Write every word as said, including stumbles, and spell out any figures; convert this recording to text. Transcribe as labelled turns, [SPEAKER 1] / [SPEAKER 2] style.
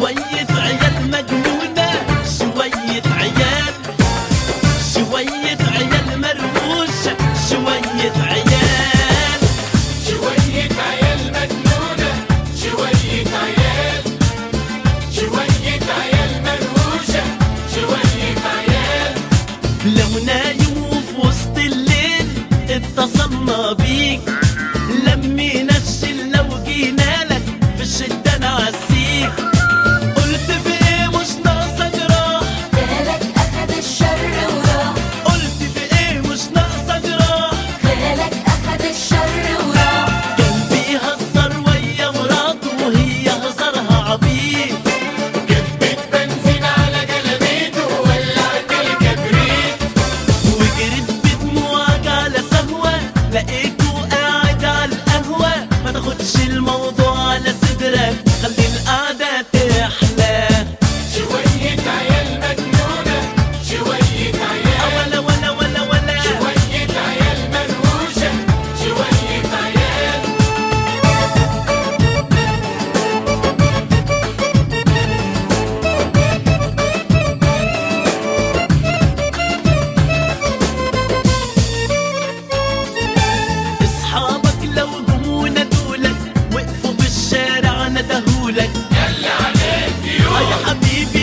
[SPEAKER 1] شوية عيال مجنونة، شوية عيال، شوية عيال مرموشة، شوية عيال،
[SPEAKER 2] شوية عيال مجنونة، شوية عيال، شوية عيال مرموشة، شوية عيال.
[SPEAKER 1] لو نايم وفي وسط الليل اتصلنا بيك، لمينا الشلة وجينالك في الشدة نعسيك. قلت في ايه مش ناقصة جراح،
[SPEAKER 3] خيالك أخد الشر وراح.
[SPEAKER 1] قلت في ايه مش ناقصة جراح،
[SPEAKER 3] خيالك أخد الشر وراح.
[SPEAKER 1] كان بيهزر ويا مراته وهي هزرها عبيط.
[SPEAKER 2] كبت بنزين على جلابيته وولعت الكبريت،
[SPEAKER 1] وجريت بدموعك على سهوة، لقيته قاعد على القهوة. ما تاخدش الموضوع على صدرك، خلي القعدة تحلى.
[SPEAKER 2] شوية عيال مجنونة، شوية عيال،
[SPEAKER 1] ولا ولا ولا ولا
[SPEAKER 2] شوية عيال مرموشة، شوية عيال.
[SPEAKER 1] اصحابك لو جم ندولك، وقفوا في الشارع ندهولك.
[SPEAKER 2] يلا عليك
[SPEAKER 1] اه يا حبيبي